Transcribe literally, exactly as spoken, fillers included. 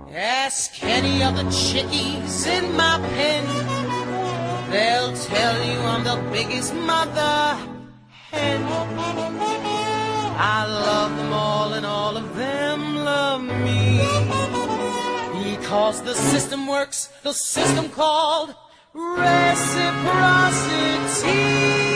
Ask any of the chickies in my pen. They'll tell you I'm the biggest mother hen. I love them all and all of them love me. Because the system works, the system called reciprocity.